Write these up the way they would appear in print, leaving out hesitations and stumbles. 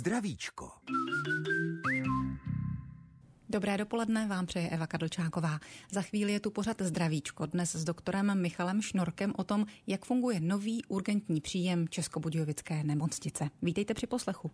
Zdravíčko. Dobré dopoledne, vám přeje Eva Kadlčáková. Za chvíli je tu pořad Zdravíčko, dnes s doktorem Michalem Šnorkem o tom, jak funguje nový urgentní příjem Českobudějovické nemocnice. Vítejte při poslechu.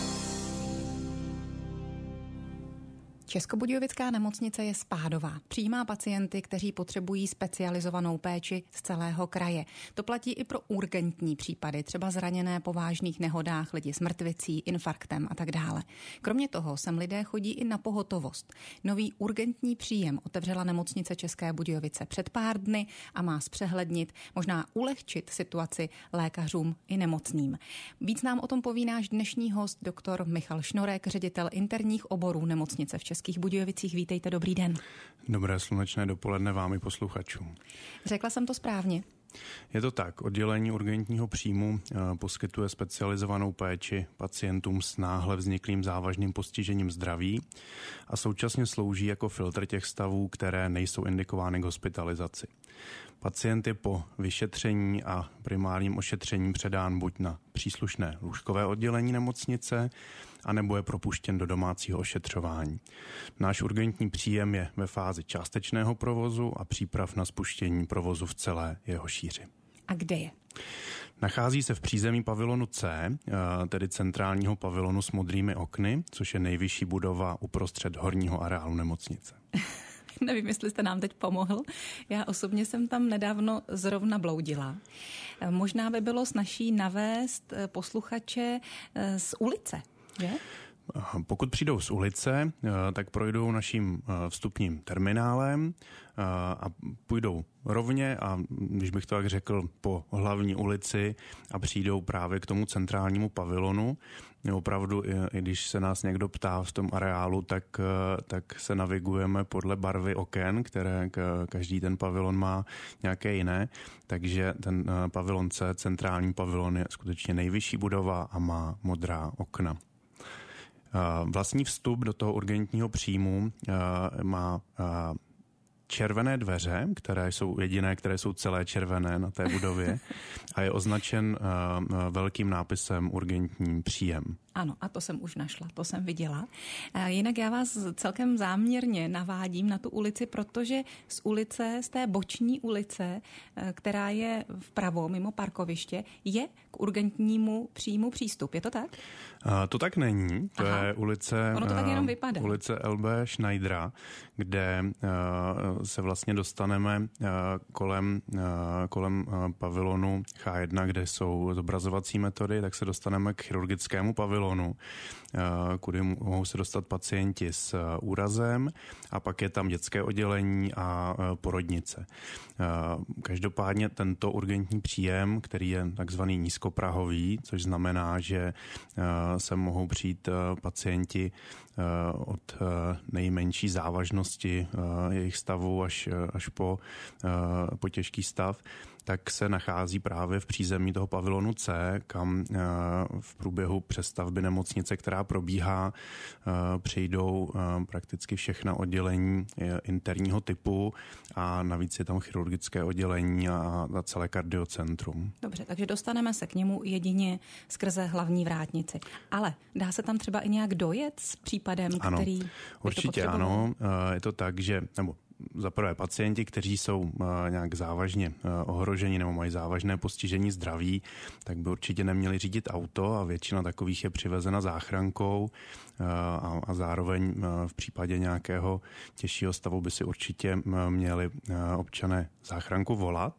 Českobudějovická nemocnice je spádová. Přijímá pacienty, kteří potřebují specializovanou péči z celého kraje. To platí i pro urgentní případy, třeba zraněné po vážných nehodách, lidi s mrtvicí, infarktem a tak dále. Kromě toho sem lidé chodí i na pohotovost. Nový urgentní příjem otevřela nemocnice České Budějovice před pár dny a má zpřehlednit, možná ulehčit situaci lékařům i nemocným. Víc nám o tom poví náš dnešní host, doktor Michal Šnorek, ředitel interních oborů nemocnice v Českých Budějovicích. Vítejte, dobrý den. Dobré slunečné dopoledne vám i posluchačům. Řekla jsem to správně? Je to tak. Oddělení urgentního příjmu poskytuje specializovanou péči pacientům s náhle vzniklým závažným postižením zdraví a současně slouží jako filtr těch stavů, které nejsou indikovány k hospitalizaci. Pacient je po vyšetření a primárním ošetření předán buď na příslušné lůžkové oddělení nemocnice, anebo je propuštěn do domácího ošetřování. Náš urgentní příjem je ve fázi částečného provozu a příprav na spuštění provozu v celé jeho šíři. A kde je? Nachází se v přízemí pavilonu C, tedy centrálního pavilonu s modrými okny, což je nejvyšší budova uprostřed horního areálu nemocnice. Nevím, jestli jste nám teď pomohl. Já osobně jsem tam nedávno zrovna bloudila. Možná by bylo snazší navést posluchače z ulice, že? Pokud přijdou z ulice, tak projdou naším vstupním terminálem a půjdou rovně a, když bych to tak řekl, po hlavní ulici a přijdou právě k tomu centrálnímu pavilonu. Opravdu, i když se nás někdo ptá v tom areálu, tak se navigujeme podle barvy oken, které každý ten pavilon má nějaké jiné. Takže ten pavilon C, centrální pavilon, je skutečně nejvyšší budova a má modrá okna. Vlastní vstup do toho urgentního příjmu má červené dveře, které jsou jediné, které jsou celé červené na té budově a je označen velkým nápisem urgentní příjem. Ano, a to jsem už našla, to jsem viděla. Jinak já vás celkem záměrně navádím na tu ulici, protože z ulice, z té boční ulice, která je vpravo mimo parkoviště, je k urgentnímu příjmu přístup. Je to tak? To tak není. To je ulice, ono to tak jenom vypadá. Ulice LB Schneidera, kde se vlastně dostaneme kolem pavilonu H1, kde jsou zobrazovací metody, tak se dostaneme k chirurgickému pavilonu, kudy mohou se dostat pacienti s úrazem a pak je tam dětské oddělení a porodnice. Každopádně tento urgentní příjem, který je takzvaný nízkoprahový, což znamená, že se mohou přijít pacienti od nejmenší závažnosti jejich stavu až po těžký stav, tak se nachází právě v přízemí toho pavilonu C, kam v průběhu přestavby nemocnice, která probíhá, přijdou prakticky všechna oddělení interního typu a navíc je tam chirurgické oddělení a celé kardiocentrum. Dobře, takže dostaneme se k němu jedině skrze hlavní vrátnici. Ale dá se tam třeba i nějak dojet s případem, ano, který určitě to ano. Je to tak, že za prvé pacienti, kteří jsou nějak závažně ohroženi nebo mají závažné postižení zdraví, tak by určitě neměli řídit auto a většina takových je přivezena záchrankou a zároveň v případě nějakého těžšího stavu by si určitě měli občané záchranku volat.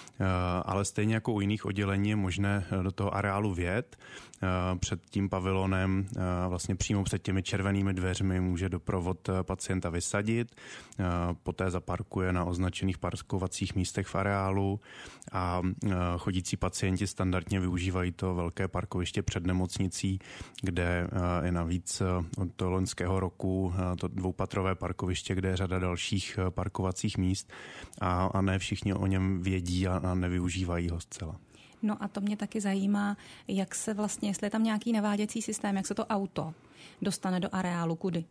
Ale stejně jako u jiných oddělení je možné do toho areálu vjet. Před tím pavilonem, vlastně přímo před těmi červenými dveřmi může doprovod pacienta vysadit, poté zaparkuje na označených parkovacích místech v areálu a chodící pacienti standardně využívají to velké parkoviště před nemocnicí, kde je navíc od loňského roku to dvoupatrové parkoviště, kde je řada dalších parkovacích míst a ne všichni o něm vědí a nevyužívají ho zcela. No a to mě taky zajímá, jak se vlastně, jestli je tam nějaký naváděcí systém, jak se to auto dostane do areálu, kudy?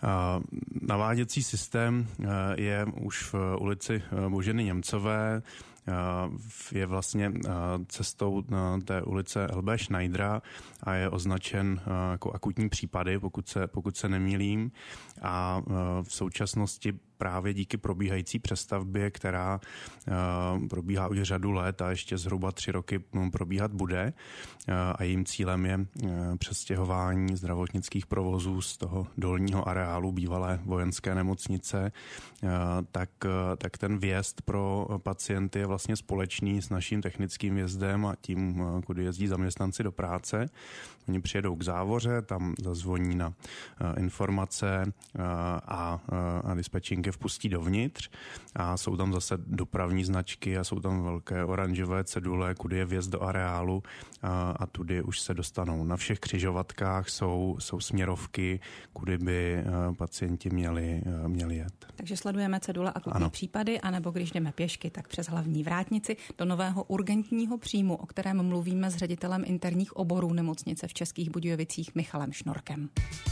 Naváděcí systém je už v ulici Boženy Němcové je vlastně cestou té ulice LB Schneidera a je označen jako akutní případy, pokud se nemýlím. A v současnosti právě díky probíhající přestavbě, která probíhá už řadu let a ještě zhruba 3 roky probíhat bude, a jejím cílem je přestěhování zdravotnických provozů z toho dolního areálu bývalé vojenské nemocnice, tak ten vjezd pro pacienty je vlastně společný s naším technickým vjezdem a tím, kudy jezdí zaměstnanci do práce. Oni přijedou k závoře, tam zazvoní na informace a dispečinky vpustí dovnitř a jsou tam zase dopravní značky a jsou tam velké oranžové cedule, kudy je vjezd do areálu a tudy už se dostanou. Na všech křižovatkách jsou směrovky, kudy by pacienti měli jet. Takže sledujeme cedule akutní případy, anebo když jdeme pěšky, tak přes hlavní vrátnici do nového urgentního příjmu, o kterém mluvíme s ředitelem interních oborů nemocnice v Českých Budějovicích Michalem Šnorkem.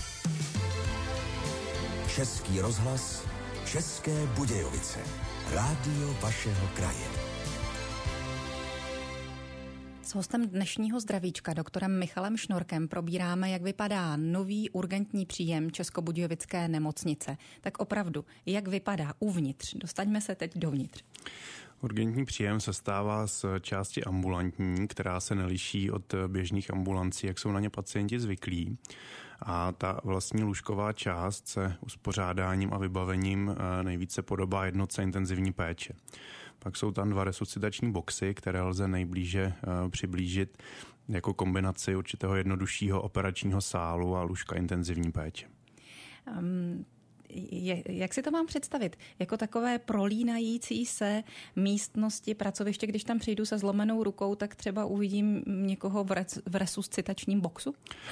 Český rozhlas, České Budějovice. Rádio vašeho kraje. S hostem dnešního zdravíčka, doktorem Michalem Šnorkem, probíráme, jak vypadá nový urgentní příjem Českobudějovické nemocnice. Tak opravdu, jak vypadá uvnitř? Dostaňme se teď dovnitř. Urgentní příjem se stává z části ambulantní, která se neliší od běžných ambulancí, jak jsou na ně pacienti zvyklí. A ta vlastní lůžková část se uspořádáním a vybavením nejvíce podobá jednotce intenzivní péče. Pak jsou tam 2 resuscitační boxy, které lze nejblíže přiblížit jako kombinaci určitého jednoduššího operačního sálu a lůžka intenzivní péče. Jak si to mám představit? Jako takové prolínající se místnosti, pracoviště, když tam přijdu se zlomenou rukou, tak třeba uvidím někoho v resuscitačním boxu?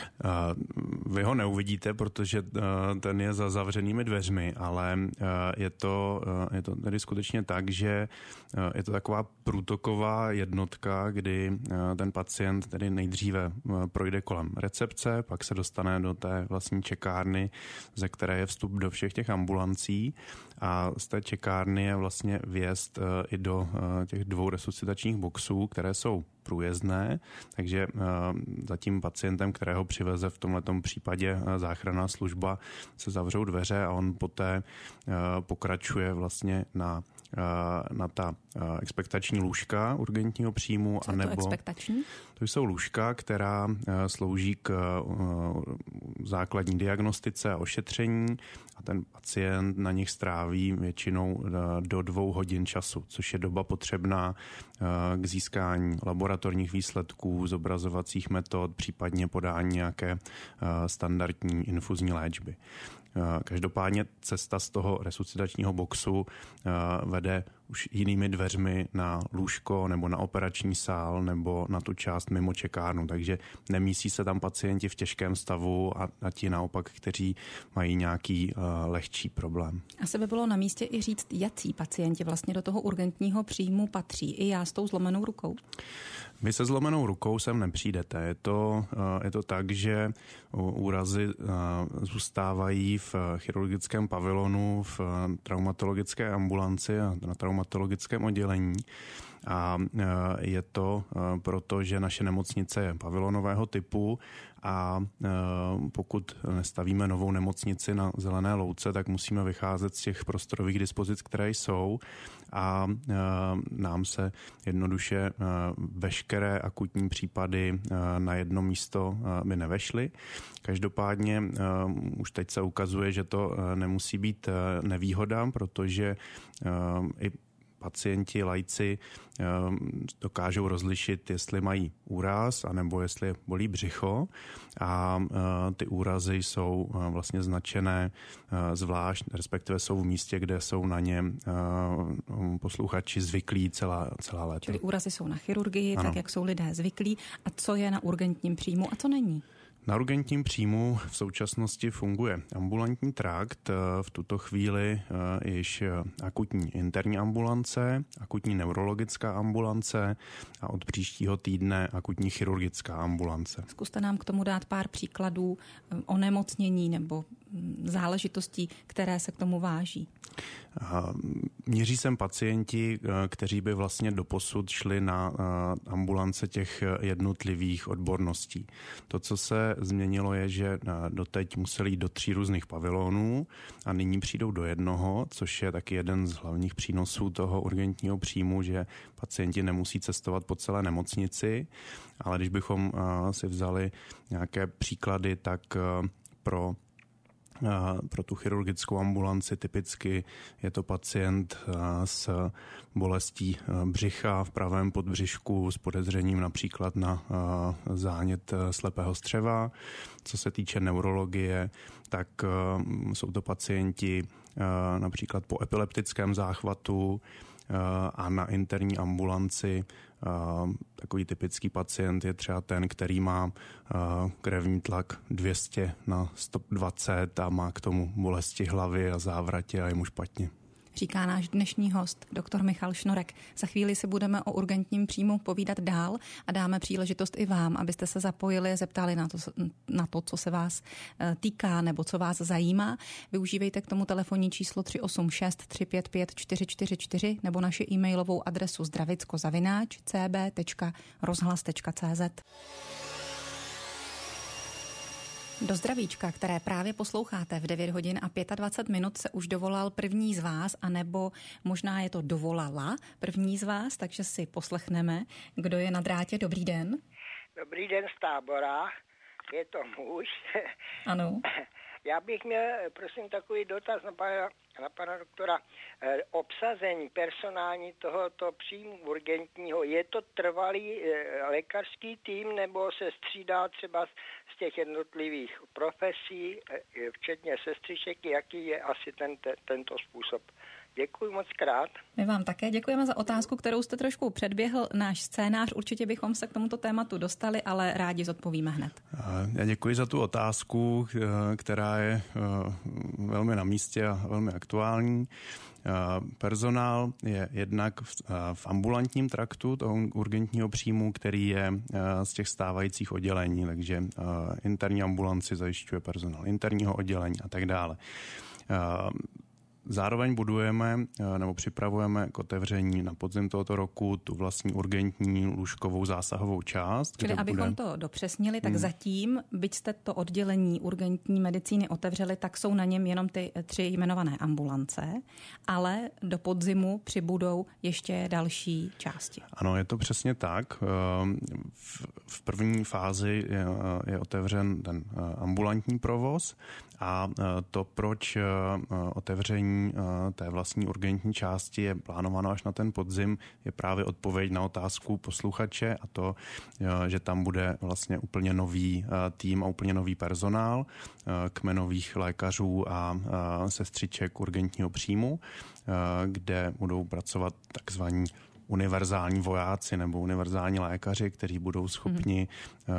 Vy ho neuvidíte, protože ten je za zavřenými dveřmi, ale je to tedy skutečně tak, že je to taková průtoková jednotka, kdy ten pacient tedy nejdříve projde kolem recepce, pak se dostane do té vlastní čekárny, ze které je vstup do všech těch ambulancí a z té čekárny je vlastně vjezd i do těch 2 resuscitačních boxů, které jsou průjezdné, takže za tím pacientem, kterého přiveze v tomhletom případě záchranná služba, se zavřou dveře a on poté pokračuje vlastně na ta expektační lůžka urgentního příjmu. Co je to expektační? To jsou lůžka, která slouží k základní diagnostice a ošetření a ten pacient na nich stráví většinou do 2 hodin času, což je doba potřebná k získání laboratorních výsledků, zobrazovacích metod, případně podání nějaké standardní infuzní léčby. Každopádně cesta z toho resuscitačního boxu vede už jinými dveřmi na lůžko nebo na operační sál nebo na tu část mimo čekárnu, takže nemístí se tam pacienti v těžkém stavu a ti naopak, kteří mají nějaký lehčí problém. Asi by bylo na místě i říct, jací pacienti vlastně do toho urgentního příjmu patří. I já s tou zlomenou rukou? Vy se zlomenou rukou sem nepřijdete. Je to tak, že úrazy zůstávají v chirurgickém pavilonu, v traumatologické ambulanci a na traumatologickém oddělení. A je to proto, že naše nemocnice je pavilonového typu a pokud nestavíme novou nemocnici na zelené louce, tak musíme vycházet z těch prostorových dispozic, které jsou a nám se jednoduše veškeré akutní případy na jedno místo by nevešly. Každopádně už teď se ukazuje, že to nemusí být nevýhoda, protože i pacienti, laici dokážou rozlišit, jestli mají úraz, anebo jestli bolí břicho a ty úrazy jsou vlastně značené zvlášť, respektive jsou v místě, kde jsou na ně posluchači zvyklí celá léta. Čili úrazy jsou na chirurgii, ano. Tak jak jsou lidé zvyklí. A co je na urgentním příjmu a co není? Na urgentním příjmu v současnosti funguje ambulantní trakt, v tuto chvíli již akutní interní ambulance, akutní neurologická ambulance a od příštího týdne akutní chirurgická ambulance. Zkuste nám k tomu dát pár příkladů onemocnění nebo záležitostí, které se k tomu váží. Měří sem pacienti, kteří by vlastně doposud šli na ambulance těch jednotlivých odborností. To, co se změnilo, je, že doteď museli jít do 3 různých pavilonů a nyní přijdou do jednoho, což je taky jeden z hlavních přínosů toho urgentního příjmu, že pacienti nemusí cestovat po celé nemocnici, ale když bychom si vzali nějaké příklady, tak pro tu chirurgickou ambulanci typicky je to pacient s bolestí břicha v pravém podbřišku s podezřením například na zánět slepého střeva. Co se týče neurologie, tak jsou to pacienti například po epileptickém záchvatu a na interní ambulanci takový typický pacient je třeba ten, který má krevní tlak 200 na 120 a má k tomu bolesti hlavy a závratě a je mu špatně. Říká náš dnešní host, doktor Michal Šnorek. Za chvíli se budeme o urgentním příjmu povídat dál a dáme příležitost i vám, abyste se zapojili, zeptali na to, co se vás týká nebo co vás zajímá. Využívejte k tomu telefonní číslo 386 355 444 nebo naši e-mailovou adresu zdravicko@cb.rozhlas.cz. Do zdravíčka, které právě posloucháte v 9 hodin a 25 minut, se už dovolal první z vás, anebo možná je to dovolala první z vás, takže si poslechneme, kdo je na drátě. Dobrý den. Dobrý den z Tábora, je to muž. Ano. Já bych měl, prosím, takový dotaz na pana doktora. Obsazení personální tohoto příjmu urgentního, je to trvalý lékařský tým nebo se střídá třeba z těch jednotlivých profesí, včetně sestřiček, jaký je asi tento způsob? Děkuji moc krát. My vám také děkujeme za otázku, kterou jste trošku předběhl náš scénář. Určitě bychom se k tomuto tématu dostali, ale rádi zodpovíme hned. Já děkuji za tu otázku, která je velmi na místě a velmi aktuální. Personál je jednak v ambulantním traktu toho urgentního příjmu, který je z těch stávajících oddělení, takže interní ambulanci zajišťuje personál interního oddělení a tak dále. Zároveň budujeme nebo připravujeme k otevření na podzim tohoto roku tu vlastní urgentní lůžkovou zásahovou část. Čili abychom to dopřesnili, tak zatím, byť jste to oddělení urgentní medicíny otevřeli, tak jsou na něm jenom ty 3 jmenované ambulance, ale do podzimu přibudou ještě další části. Ano, je to přesně tak. V první fázi je otevřen ten ambulantní provoz a to, proč otevření té vlastní urgentní části je plánováno až na ten podzim, je právě odpověď na otázku posluchače a to, že tam bude vlastně úplně nový tým a úplně nový personál kmenových lékařů a sestřiček urgentního příjmu, kde budou pracovat takzvaní univerzální vojáci nebo univerzální lékaři, kteří budou schopni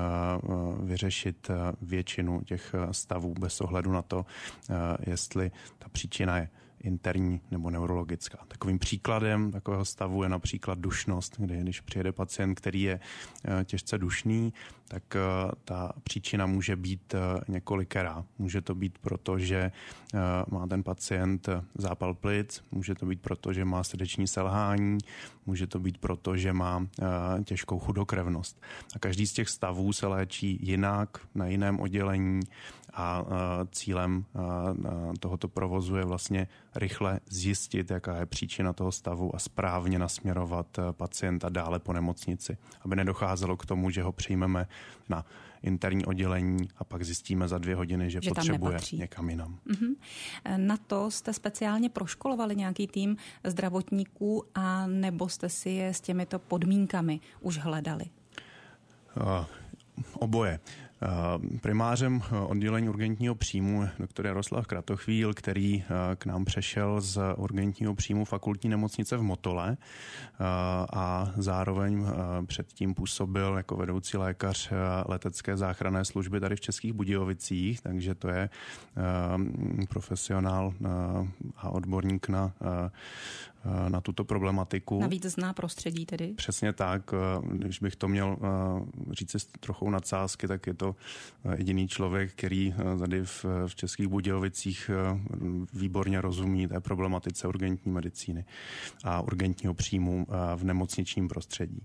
vyřešit většinu těch stavů bez ohledu na to, jestli ta příčina je interní nebo neurologická. Takovým příkladem takového stavu je například dušnost, kdy když přijede pacient, který je těžce dušný, tak ta příčina může být několikerá. Může to být proto, že má ten pacient zápal plic, může to být proto, že má srdeční selhání, může to být proto, že má těžkou chudokrevnost. A každý z těch stavů se léčí jinak, na jiném oddělení a cílem tohoto provozu je vlastně rychle zjistit, jaká je příčina toho stavu a správně nasměrovat pacienta dále po nemocnici, aby nedocházelo k tomu, že ho přijmeme na interní oddělení a pak zjistíme za 2 hodiny, že potřebuje někam jinam. Na to jste speciálně proškolovali nějaký tým zdravotníků a nebo jste si je s těmito podmínkami už hledali? Oboje. Primářem oddělení urgentního příjmu je doktor Jaroslav Kratochvíl, který k nám přešel z urgentního příjmu fakultní nemocnice v Motole a zároveň předtím působil jako vedoucí lékař letecké záchranné služby tady v Českých Budějovicích, takže to je profesionál a odborník na tuto problematiku. Navíc zná prostředí tedy? Přesně tak. Když bych to měl říct s trochou nadsázky, tak je to jediný člověk, který tady v Českých Budějovicích výborně rozumí té problematice urgentní medicíny a urgentního příjmu v nemocničním prostředí.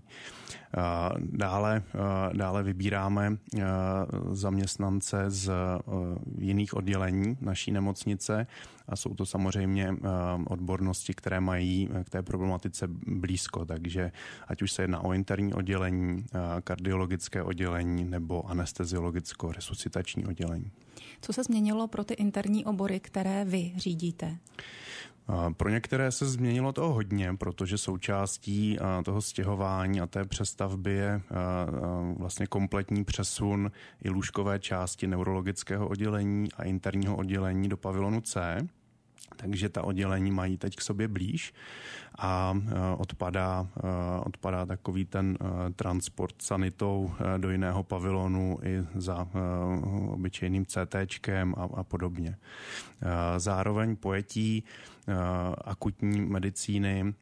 Dále vybíráme zaměstnance z jiných oddělení naší nemocnice a jsou to samozřejmě odbornosti, které mají k té problematice blízko, takže ať už se jedná o interní oddělení, kardiologické oddělení nebo anesteziologicko-resuscitační oddělení. Co se změnilo pro ty interní obory, které vy řídíte? Pro některé se změnilo toho hodně, protože součástí toho stěhování a té přestavby je vlastně kompletní přesun i lůžkové části neurologického oddělení a interního oddělení do pavilonu C. Takže ta oddělení mají teď k sobě blíž a odpadá takový ten transport sanitou do jiného pavilonu i za obyčejným CTčkem a podobně. Zároveň pojetí akutní medicíny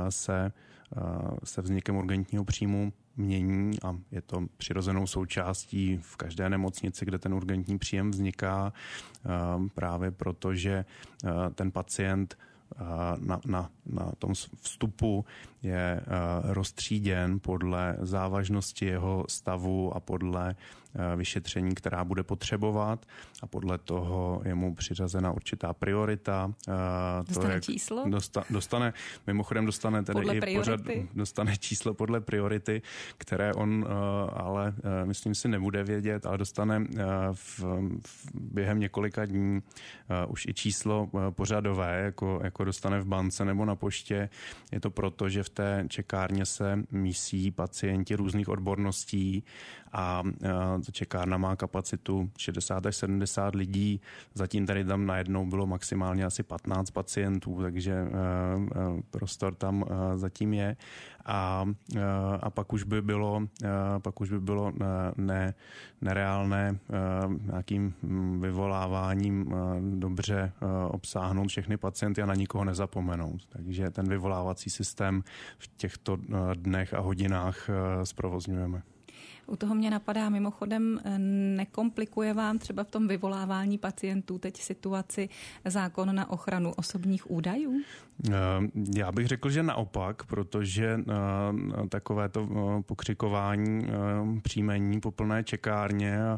se vznikem urgentního příjmu mění a je to přirozenou součástí v každé nemocnici, kde ten urgentní příjem vzniká, právě proto, že ten pacient na tom vstupu je roztříděn podle závažnosti jeho stavu a podle vyšetření, která bude potřebovat a podle toho je mu přiřazena určitá priorita. Dostane číslo? Dostane tedy i dostane číslo podle priority, které on ale myslím si nebude vědět, ale dostane během několika dní už i číslo pořadové, jako dostane v bance nebo na poště. Je to proto, že v té čekárně se mísí pacienti různých odborností a ta čekárna má kapacitu 60 až 70 lidí. Zatím tady tam najednou bylo maximálně asi 15 pacientů, takže prostor tam zatím je. A pak už by bylo nereálné nějakým vyvoláváním dobře obsáhnout všechny pacienty a na nikoho nezapomenout. Takže ten vyvolávací systém v těchto dnech a hodinách zprovozňujeme. U toho mě napadá mimochodem, nekomplikuje vám třeba v tom vyvolávání pacientů teď situaci zákon na ochranu osobních údajů? Já bych řekl, že naopak, protože takovéto pokřikování příjmení po plné čekárně a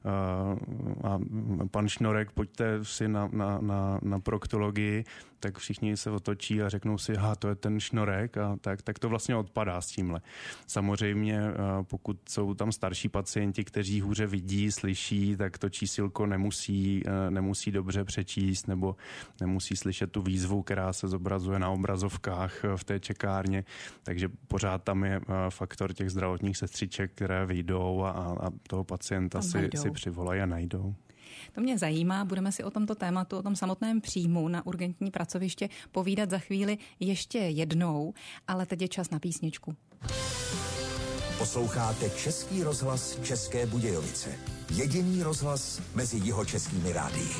pan Šnorek, pojďte si na proktologii, tak všichni se otočí a řeknou si, to je ten Šnorek a tak to vlastně odpadá s tímhle. Samozřejmě, pokud jsou tam starší pacienti, kteří hůře vidí, slyší, tak to čísilko nemusí dobře přečíst nebo nemusí slyšet tu výzvu, která se zobrazuje na obrazovkách v té čekárně, takže pořád tam je faktor těch zdravotních sestřiček, které vyjdou a toho pacienta si přivolají a najdou. To mě zajímá, budeme si o tomto tématu, o tom samotném příjmu na urgentní pracoviště povídat za chvíli ještě jednou, ale teď je čas na písničku. Posloucháte Český rozhlas České Budějovice. Jediný rozhlas mezi jihočeskými rádii.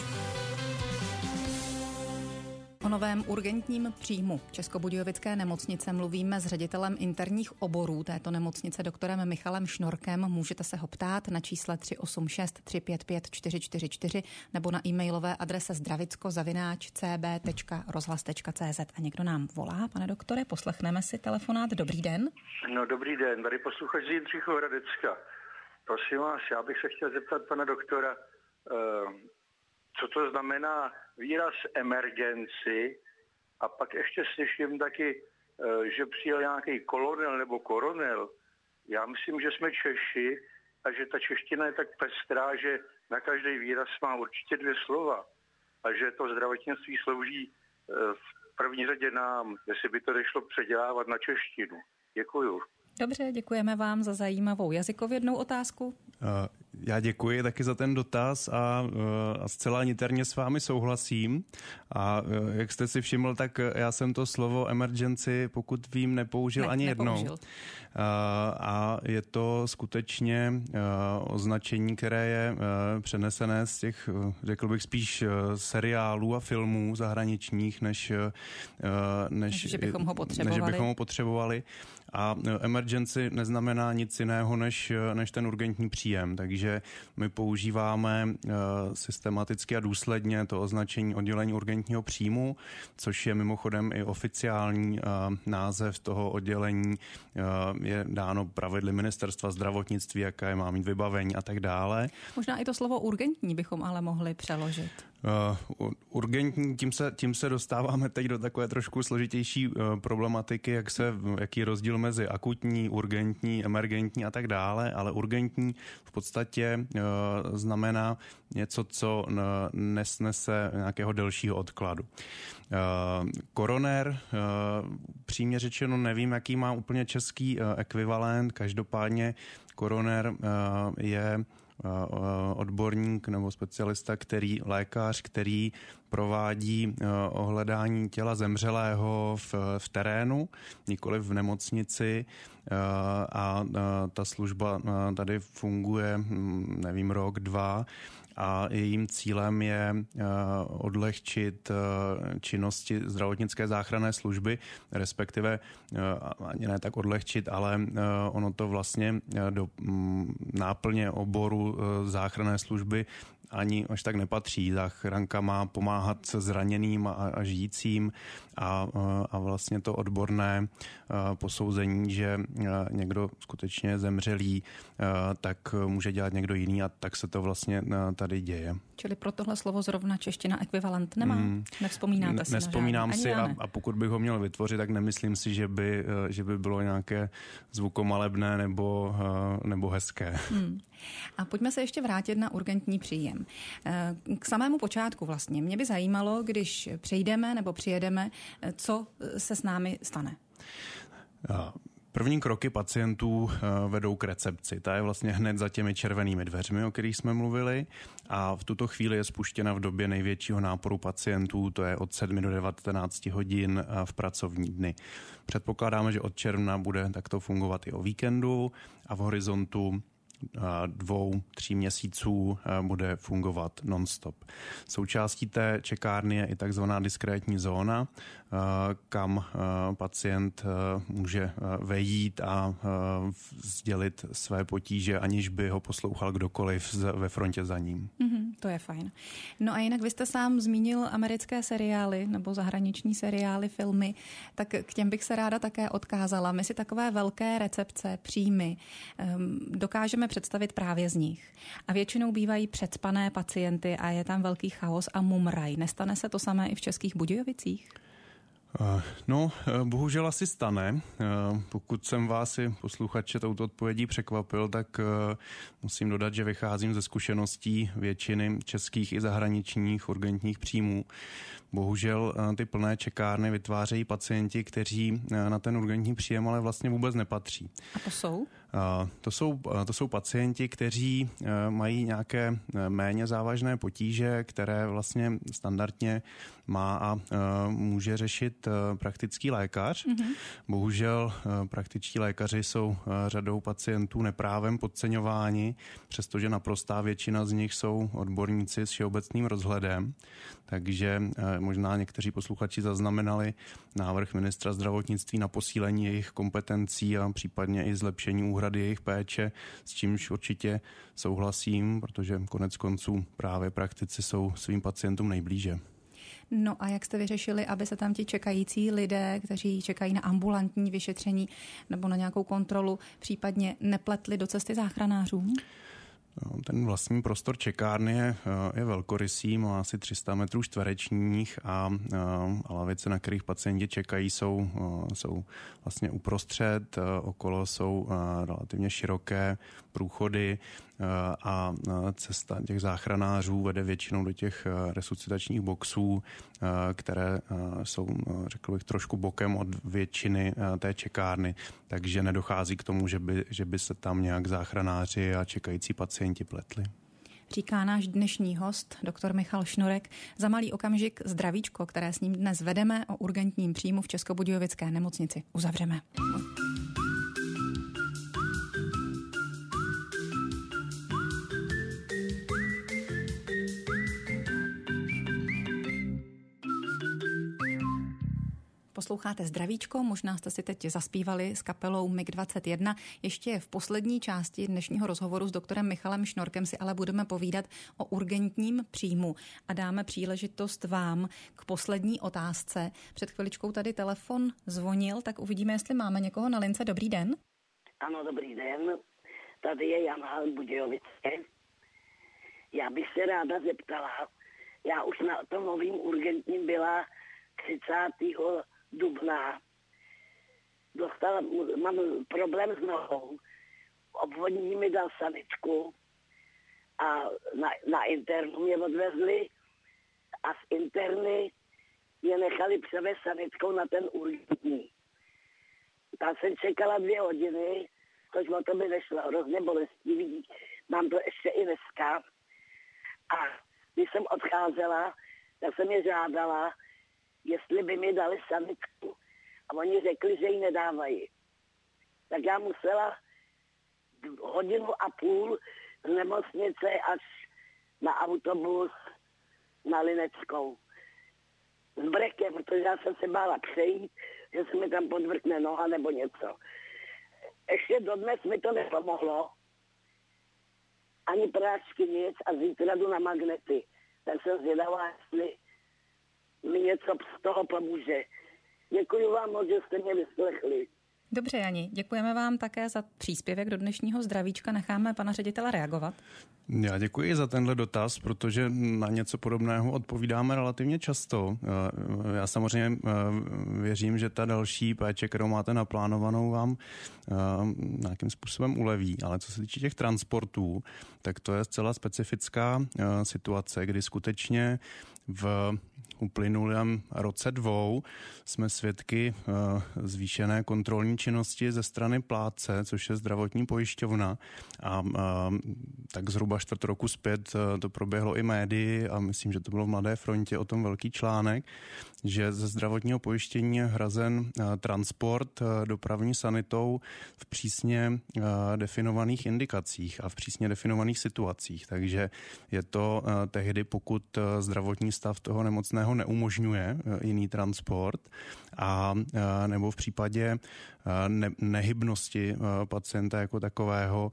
O novém urgentním příjmu Českobudějovické nemocnice mluvíme s ředitelem interních oborů této nemocnice doktorem Michalem Šnorkem. Můžete se ho ptát na čísle 386 355 444 nebo na e-mailové adrese zdravicko@cb.rozhlas.cz. A někdo nám volá, pane doktore, poslechneme si telefonát. Dobrý den. No, dobrý den, tady posluchač z Jindřichova Hradecka. Prosím vás, já bych se chtěl zeptat pana doktora, co to znamená výraz emergency, a pak ještě slyším taky, že přijel nějaký kolonel nebo koronel. Já myslím, že jsme Češi a že ta čeština je tak pestrá, že na každý výraz má určitě 2 slova a že to zdravotnictví slouží v první řadě nám, jestli by to nešlo předělávat na češtinu. Děkuju. Dobře, děkujeme vám za zajímavou jazykovědnou otázku. Já děkuji taky za ten dotaz a zcela niterně s vámi souhlasím. A jak jste si všiml, tak já jsem to slovo emergency, pokud vím, nepoužil ani jednou. A je to skutečně označení, které je přenesené z těch, řekl bych, spíš seriálů a filmů zahraničních, než že bychom ho potřebovali. A emergency neznamená nic jiného než ten urgentní příjem, takže my používáme systematicky a důsledně to označení oddělení urgentního příjmu, což je mimochodem i oficiální název toho oddělení, je dáno pravidly ministerstva zdravotnictví, jaké má mít vybavení a tak dále. Možná i to slovo urgentní bychom ale mohli přeložit. Urgentní, tím se dostáváme teď do takové trošku složitější problematiky, jaký je rozdíl mezi akutní, urgentní, emergentní a tak dále, ale urgentní v podstatě znamená něco, co nesnese nějakého delšího odkladu. Koroner, přímě řečeno, nevím, jaký má úplně český ekvivalent, každopádně koroner je odborník nebo specialista, lékař, který provádí ohledání těla zemřelého v terénu, nikoliv v nemocnici, a ta služba tady funguje, nevím, rok, 2, a jejím cílem je odlehčit činnosti zdravotnické záchranné služby, respektive ani ne tak odlehčit, ale ono to vlastně do náplně oboru záchranné služby ani až tak nepatří. Záchranka má pomáhat zraněným a žijícím a vlastně to odborné posouzení, že někdo skutečně zemřelý, tak může dělat někdo jiný a tak se to vlastně tady děje. Čili pro tohle slovo zrovna čeština ekvivalent nemá? Nevzpomínáte si? Nevzpomínám si a pokud bych ho měl vytvořit, tak nemyslím si, že by bylo nějaké zvukomalebné nebo hezké. A pojďme se ještě vrátit na urgentní příjem. K samému počátku vlastně. Mě by zajímalo, když přejdeme nebo přijedeme, co se s námi stane. První kroky pacientů vedou k recepci. Ta je vlastně hned za těmi červenými dveřmi, o kterých jsme mluvili, a v tuto chvíli je spuštěna v době největšího náporu pacientů, to je od 7 do 19 hodin v pracovní dny. Předpokládáme, že od června bude takto fungovat i o víkendu a v horizontu 2-3 měsíců bude fungovat non-stop. Součástí té čekárny je i takzvaná diskrétní zóna, kam pacient může vejít a sdělit své potíže, aniž by ho poslouchal kdokoliv ve frontě za ním. To je fajn. No a jinak vy jste sám zmínil americké seriály nebo zahraniční seriály, filmy, tak k těm bych se ráda také odkázala. My si takové velké recepce, příjmy dokážeme představit právě z nich. A většinou bývají přecpané pacienty a je tam velký chaos a mumraj. Nestane se to samé i v Českých Budějovicích? No, bohužel asi stane. Pokud jsem vás i posluchače touto odpovědí překvapil, tak musím dodat, že vycházím ze zkušeností většiny českých i zahraničních urgentních příjmů. Bohužel ty plné čekárny vytvářejí pacienti, kteří na ten urgentní příjem ale vlastně vůbec nepatří. A to jsou? To jsou pacienti, kteří mají nějaké méně závažné potíže, které vlastně standardně má a může řešit praktický lékař. Bohužel praktičtí lékaři jsou řadou pacientů neprávem podceňováni, přestože naprostá většina z nich jsou odborníci s všeobecným rozhledem. Takže možná někteří posluchači zaznamenali návrh ministra zdravotnictví na posílení jejich kompetencí a případně i zlepšení úhrady jejich péče, s čímž určitě souhlasím, protože konec konců právě praktici jsou svým pacientům nejblíže. No a jak jste vyřešili, aby se tam ti čekající lidé, kteří čekají na ambulantní vyšetření nebo na nějakou kontrolu, případně nepletli do cesty záchranářům? Ten vlastní prostor čekárny je velkorysý, má asi 300 metrů čtverečních a lavice, na kterých pacienti čekají, jsou vlastně uprostřed, okolo jsou relativně široké průchody a cesta těch záchranářů vede většinou do těch resuscitačních boxů, které jsou, řekl bych, trošku bokem od většiny té čekárny, takže nedochází k tomu, že by se tam nějak záchranáři a čekající pacienti pacienti pletli. Říká náš dnešní host, doktor Michal Šnurek. Za malý okamžik zdravíčko, které s ním dnes vedeme, o urgentním příjmu v Českobudějovické nemocnici uzavřeme. Posloucháte Zdravíčko, možná jste si teď zaspívali s kapelou MiG-21. Ještě v poslední části dnešního rozhovoru s doktorem Michalem Šnorkem si ale budeme povídat o urgentním příjmu a dáme příležitost vám k poslední otázce. Před chviličkou tady telefon zvonil, tak uvidíme, jestli máme někoho na lince. Dobrý den. Ano, dobrý den. Tady je Jana Budějovice. Já bych se ráda zeptala, já už na tom novým urgentním byla 30. dubna. Mám problém s nohou. Obvodní mi dal sanitku a na internu mě odvezli a z interny mě nechali převést sanitkou na ten urgentní. Tam jsem čekala 2 hodiny, což o to by nešlo, hrozně bolestivý. Mám to ještě i dneska. A když jsem odcházela, tak jsem je žádala, jestli by mi dali sanitku. A oni řekli, že ji nedávají. Tak já musela 1,5 hodiny z nemocnice až na autobus na Lineckou. S brekem, protože já jsem se bála přejít, že se mi tam podvrkne noha nebo něco. Ještě dodnes mi to nepomohlo. Ani prášky nic a zítra jdu na magnety. Tak jsem zvědavá, jestli mi něco z toho pomůže. Děkuji vám moc, že jste mě vyslechli. Dobře, Jani, děkujeme vám také za příspěvek do dnešního Zdravíčka. Necháme pana ředitele reagovat. Já děkuji za tenhle dotaz, protože na něco podobného odpovídáme relativně často. Já samozřejmě věřím, že ta další péče, kterou máte naplánovanou, vám nějakým způsobem uleví. Ale co se týče těch transportů, tak to je zcela specifická situace, kdy skutečně v uplynulém roce 2 jsme svědky zvýšené kontrolní činnosti ze strany plátce, což je zdravotní pojišťovna. A tak zhruba 4 roku zpět to proběhlo i médii a myslím, že to bylo v Mladé frontě o tom velký článek, že ze zdravotního pojištění je hrazen transport dopravní sanitou v přísně definovaných indikacích a v přísně definovaných situacích. Takže je to tehdy, pokud zdravotní stav toho nemocného neumožňuje jiný transport a nebo v případě nehybnosti pacienta jako takového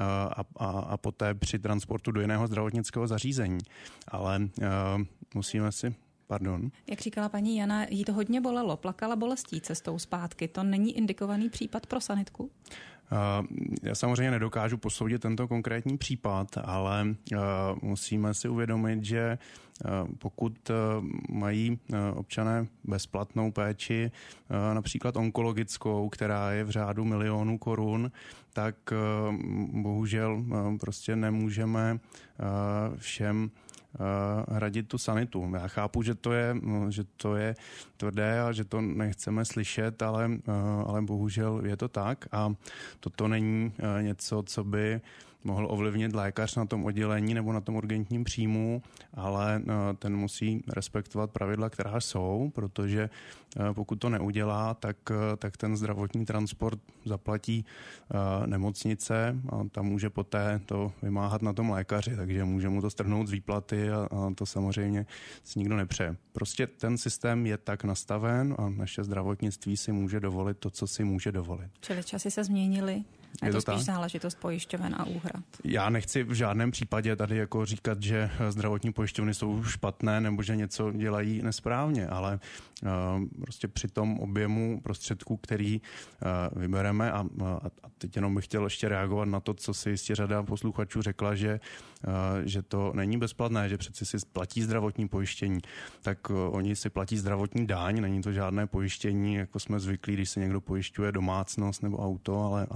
a poté při transportu do jiného zdravotnického zařízení. Ale musíme si... Pardon. Jak říkala paní Jana, jí to hodně bolelo, plakala bolestí cestou zpátky. To není indikovaný případ pro sanitku? Já samozřejmě nedokážu posoudit tento konkrétní případ, ale musíme si uvědomit, že pokud mají občané bezplatnou péči, například onkologickou, která je v řádu milionů korun, tak bohužel prostě nemůžeme všem hradit tu sanitu. Já chápu, že to je tvrdé a že to nechceme slyšet, ale bohužel je to tak a toto není něco, co by mohl ovlivnit lékař na tom oddělení nebo na tom urgentním příjmu, ale ten musí respektovat pravidla, která jsou, protože pokud to neudělá, tak ten zdravotní transport zaplatí nemocnice a tam může poté to vymáhat na tom lékaři, takže může mu to strhnout z výplaty a to samozřejmě si nikdo nepřeje. Prostě ten systém je tak nastaven a naše zdravotnictví si může dovolit to, co si může dovolit. Čili časy se změnily? Je to spíš záležitost pojišťoven a úhrad. Já nechci v žádném případě tady jako říkat, že zdravotní pojišťovny jsou špatné nebo že něco dělají nesprávně, ale prostě při tom objemu prostředků, který vybereme a teď jenom bych chtěl ještě reagovat na to, co si jistě řada posluchačů řekla, že to není bezplatné, že přeci si platí zdravotní pojištění, tak oni si platí zdravotní daň, není to žádné pojištění, jako jsme zvyklí, když se někdo pojišťuje domácnost nebo auto, ale je to zdravotní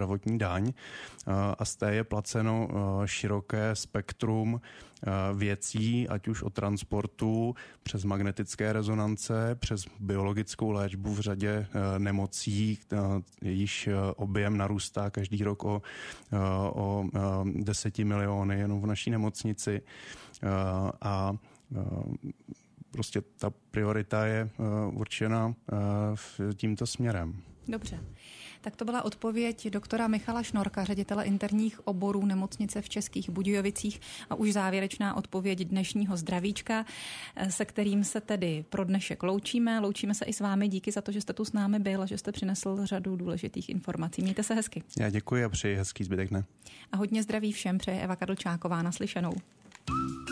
zdravotní daň a z té je placeno široké spektrum věcí, ať už od transportu přes magnetické rezonance, přes biologickou léčbu v řadě nemocí, jejíž objem narůstá každý rok o 10 miliony jenom v naší nemocnici. A prostě ta priorita je určena tímto směrem. Dobře. Tak to byla odpověď doktora Michala Šnorka, ředitele interních oborů nemocnice v Českých Budějovicích a už závěrečná odpověď dnešního zdravíčka, se kterým se tedy pro dnešek loučíme. Loučíme se i s vámi. Díky za to, že jste tu s námi byl a že jste přinesl řadu důležitých informací. Mějte se hezky. Já děkuji a přeji hezký zbytek dne. A hodně zdraví všem přeje Eva Kadlčáková. Naslyšenou.